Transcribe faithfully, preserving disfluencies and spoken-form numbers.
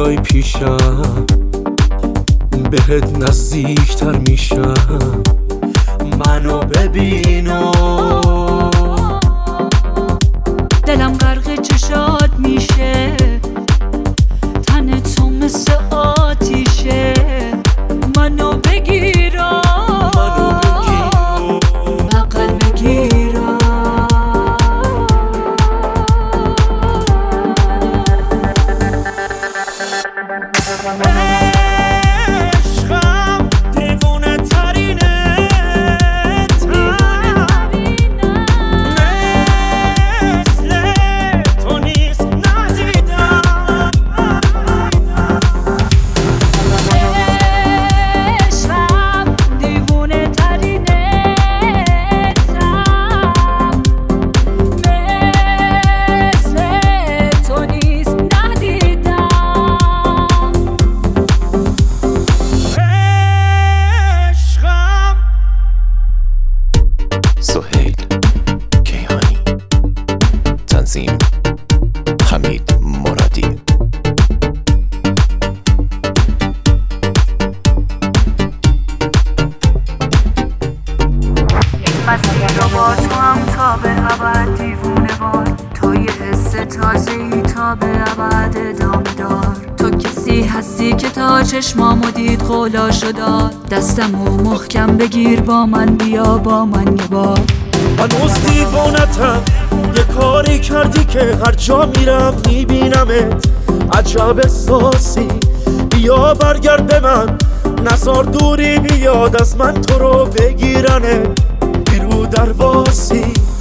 بیای پیشم بهت نزدیکتر میشم. منو ببینو دلم غرق چشات میشه، تن تو مثل آتیشه. منو بگیرا بغل بگیرا عشقم دیوونه ترینه مثل تو نیست ندیدم. عشقم دیوونه ترینه مثل تو نیست ندیدم. عشقم سهیل کیهانی، تنظیم حمید مرادی. این مسیر رو با تو هم تا به ابد دیوونه وار، تو یه حس تازه‌ای تا به ابد ادامه دار. تو کسی هستی که تا چشمامو دید قولاشو داد. دستمو محکم بگیر با من بیا با من یه بار. هنوز دیوانتم، یه کاری کردی که هر جا میرم میبینمت. عجب احساسی، بیا برگرد به من، نزار دوری بیاد از من تو رو بگیرنه. بیرو درواسی